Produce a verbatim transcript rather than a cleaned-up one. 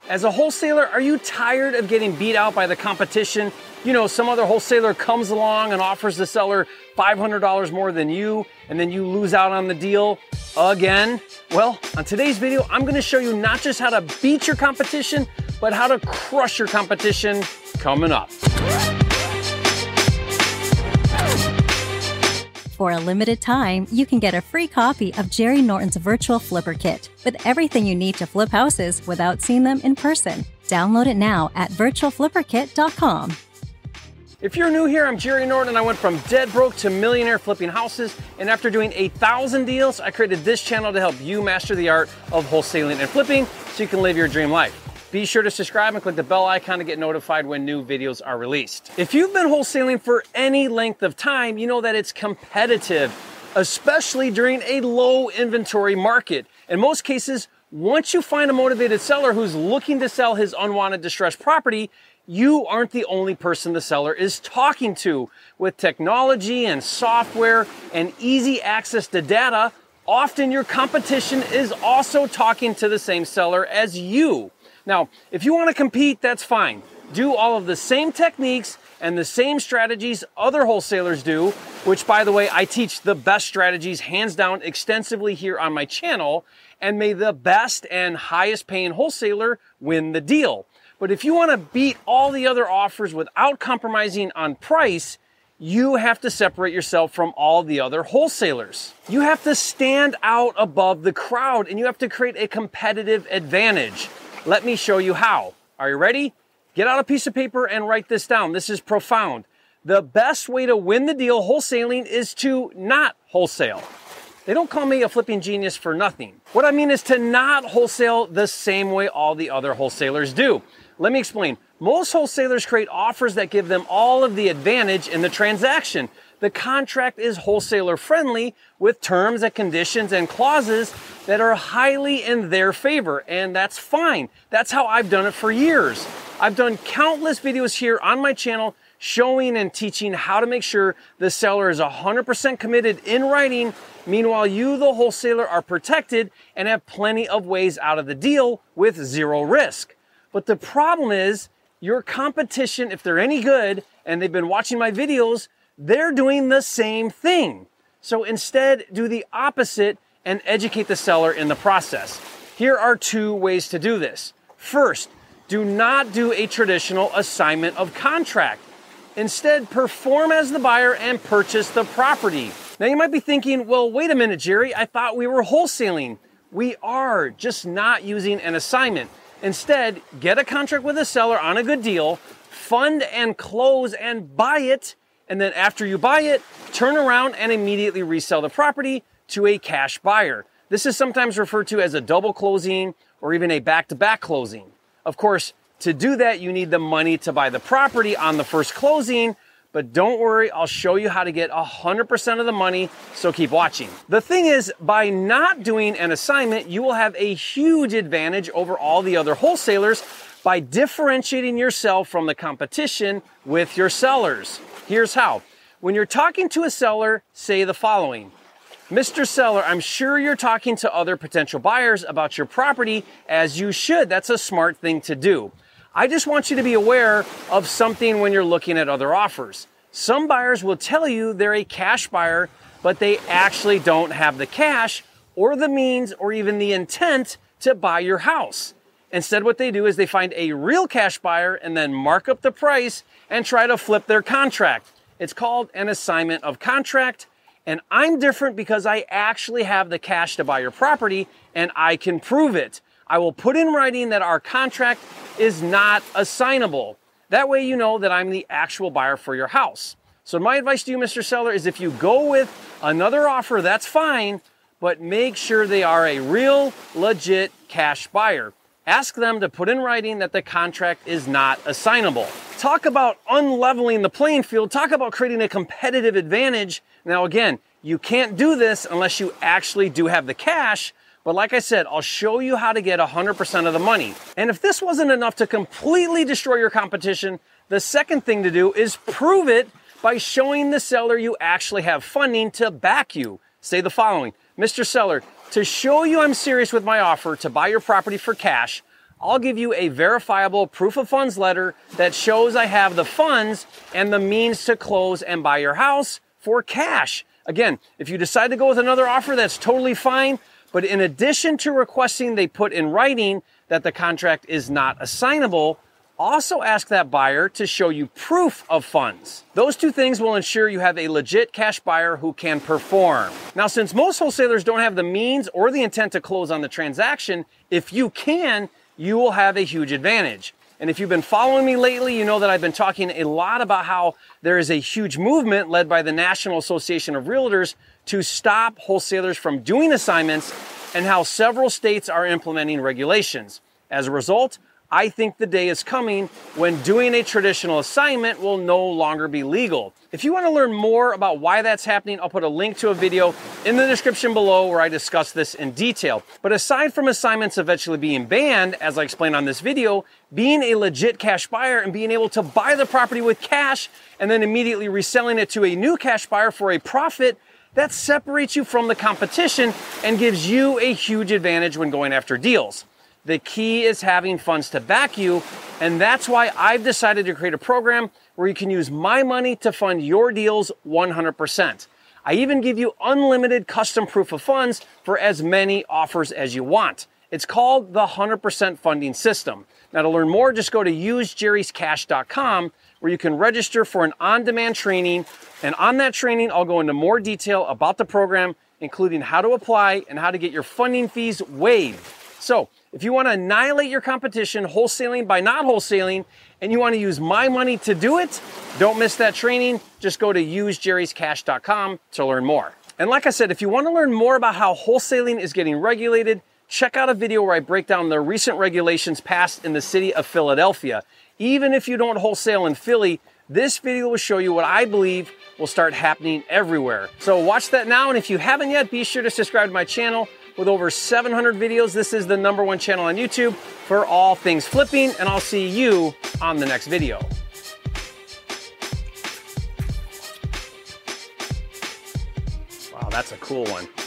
As a wholesaler, are you tired of getting beat out by the competition? You know, some other wholesaler comes along and offers the seller five hundred dollars more than you, and then you lose out on the deal again. Well, on today's video, I'm gonna show you not just how to beat your competition, but how to crush your competition coming up. For a limited time, you can get a free copy of Jerry Norton's Virtual Flipper Kit with everything you need to flip houses without seeing them in person. Download it now at virtual flipper kit dot com. If you're new here, I'm Jerry Norton. I went from dead broke to millionaire flipping houses, and after doing a thousand deals, I created this channel to help you master the art of wholesaling and flipping so you can live your dream life. Be sure to subscribe and click the bell icon to get notified when new videos are released. If you've been wholesaling for any length of time, you know that it's competitive, especially during a low inventory market. In most cases, once you find a motivated seller who's looking to sell his unwanted distressed property, you aren't the only person the seller is talking to. With technology and software and easy access to data, often your competition is also talking to the same seller as you. Now, if you want to compete, that's fine. Do all of the same techniques and the same strategies other wholesalers do, which, by the way, I teach the best strategies hands down extensively here on my channel, and may the best and highest paying wholesaler win the deal. But if you want to beat all the other offers without compromising on price, you have to separate yourself from all the other wholesalers. You have to stand out above the crowd, and you have to create a competitive advantage. Let me show you how. Are you ready? Get out a piece of paper and write this down. This is profound. The best way to win the deal wholesaling is to not wholesale. They don't call me a flipping genius for nothing. What I mean is to not wholesale the same way all the other wholesalers do. Let me explain. Most wholesalers create offers that give them all of the advantage in the transaction. The contract is wholesaler friendly with terms and conditions and clauses that are highly in their favor, and that's fine. That's how I've done it for years. I've done countless videos here on my channel showing and teaching how to make sure the seller is one hundred percent committed in writing. Meanwhile, you, the wholesaler, are protected and have plenty of ways out of the deal with zero risk. But the problem is your competition, if they're any good and they've been watching my videos, they're doing the same thing. So instead, do the opposite and educate the seller in the process. Here are two ways to do this. First, do not do a traditional assignment of contract. Instead, perform as the buyer and purchase the property. Now you might be thinking, well, wait a minute, Jerry, I thought we were wholesaling. We are, just not using an assignment. Instead, get a contract with a seller on a good deal, fund and close and buy it, and then after you buy it, turn around and immediately resell the property to a cash buyer. This is sometimes referred to as a double closing or even a back-to-back closing. Of course, to do that, you need the money to buy the property on the first closing, but don't worry, I'll show you how to get one hundred percent of the money, so keep watching. The thing is, by not doing an assignment, you will have a huge advantage over all the other wholesalers by differentiating yourself from the competition with your sellers. Here's how. When you're talking to a seller, say the following. Mister Seller, I'm sure you're talking to other potential buyers about your property, as you should. That's a smart thing to do. I just want you to be aware of something when you're looking at other offers. Some buyers will tell you they're a cash buyer, but they actually don't have the cash or the means or even the intent to buy your house. Instead, what they do is they find a real cash buyer and then mark up the price and try to flip their contract. It's called an assignment of contract, and I'm different because I actually have the cash to buy your property and I can prove it. I will put in writing that our contract is not assignable. That way you know that I'm the actual buyer for your house. So my advice to you, Mister Seller, is if you go with another offer, that's fine, but make sure they are a real, legit cash buyer. Ask them to put in writing that the contract is not assignable. Talk about unleveling the playing field. Talk about creating a competitive advantage. Now again, you can't do this unless you actually do have the cash. But like I said, I'll show you how to get one hundred percent of the money. And if this wasn't enough to completely destroy your competition, the second thing to do is prove it by showing the seller you actually have funding to back you. Say the following. Mister Seller, to show you I'm serious with my offer to buy your property for cash, I'll give you a verifiable proof of funds letter that shows I have the funds and the means to close and buy your house for cash. Again, if you decide to go with another offer, that's totally fine. But in addition to requesting they put in writing that the contract is not assignable, also ask that buyer to show you proof of funds. Those two things will ensure you have a legit cash buyer who can perform. Now, since most wholesalers don't have the means or the intent to close on the transaction, if you can, you will have a huge advantage. And if you've been following me lately, you know that I've been talking a lot about how there is a huge movement led by the National Association of Realtors to stop wholesalers from doing assignments and how several states are implementing regulations. As a result, I think the day is coming when doing a traditional assignment will no longer be legal. If you want to learn more about why that's happening, I'll put a link to a video in the description below where I discuss this in detail. But aside from assignments eventually being banned, as I explained on this video, being a legit cash buyer and being able to buy the property with cash and then immediately reselling it to a new cash buyer for a profit, that separates you from the competition and gives you a huge advantage when going after deals. The key is having funds to back you, and that's why I've decided to create a program where you can use my money to fund your deals one hundred percent. I even give you unlimited custom proof of funds for as many offers as you want. It's called the one hundred percent funding system. Now, to learn more, just go to use jerry's cash dot com where you can register for an on-demand training, and on that training, I'll go into more detail about the program, including how to apply and how to get your funding fees waived. So, if you want to annihilate your competition wholesaling by not wholesaling, and you want to use my money to do it, don't miss that training. Just go to use jerry's cash dot com to learn more. And like I said, if you want to learn more about how wholesaling is getting regulated, check out a video where I break down the recent regulations passed in the city of Philadelphia. Even if you don't wholesale in Philly, this video will show you what I believe will start happening everywhere. So watch that now, and if you haven't yet, be sure to subscribe to my channel. With over seven hundred videos, this is the number one channel on YouTube for all things flipping, and I'll see you on the next video. Wow, that's a cool one.